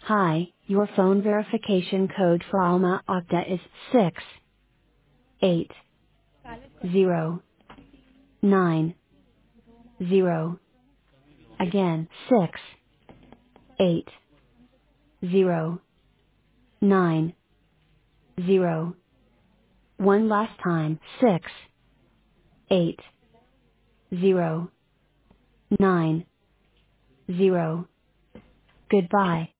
Hi, your phone verification code for Alma Ata is 68090. Again, 68090. One last time, 68090. Goodbye.